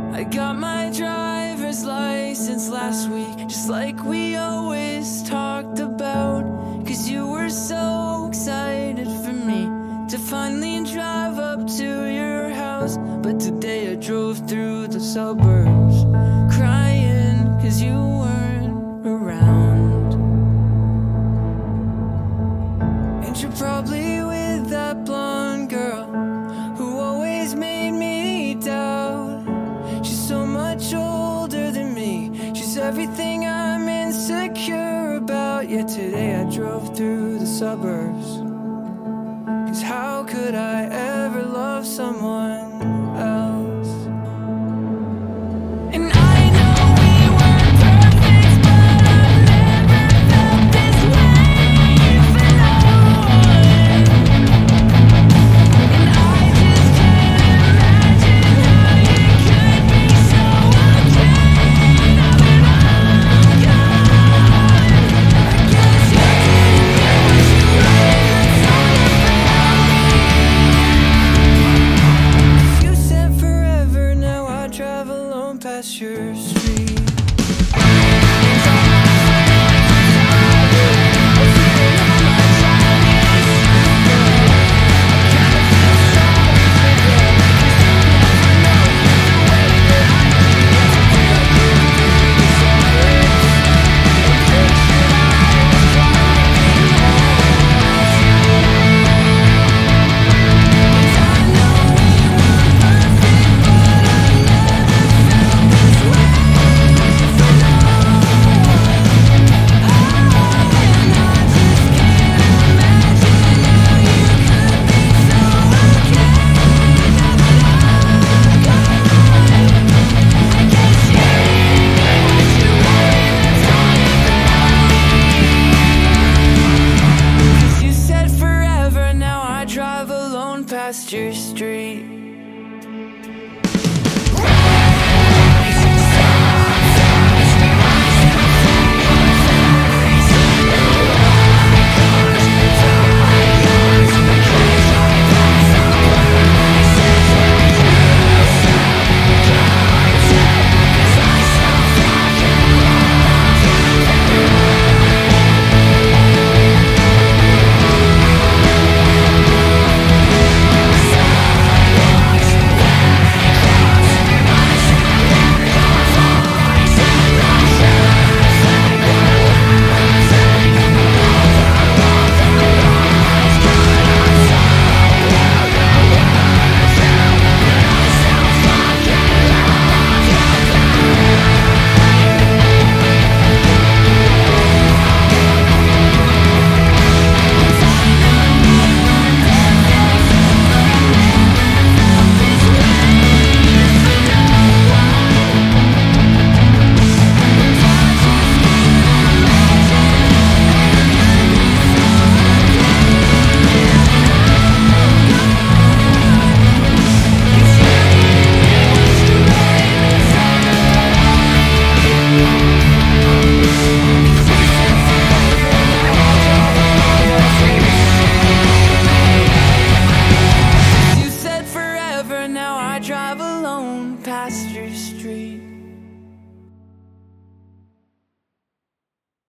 I got my driver's license last week, just like we always talked about. 'Cause you were so excited for me to finally drive up to your house. But today I drove through the suburbs, crying 'cause you weren't around. And you're probably with that blonde girl who always made me doubt. She's so much older than me, she's everything I'm insecure about. Yet today I drove through the suburbs, 'cause how could I ever love someone else? And I know we weren't perfect, but I've never felt this way for no one. And I just can't imagine how you could be so okay now that I'm gone. I guess you didn't get what you wanted, that's all you felt. You said forever, now I drive alone past your street.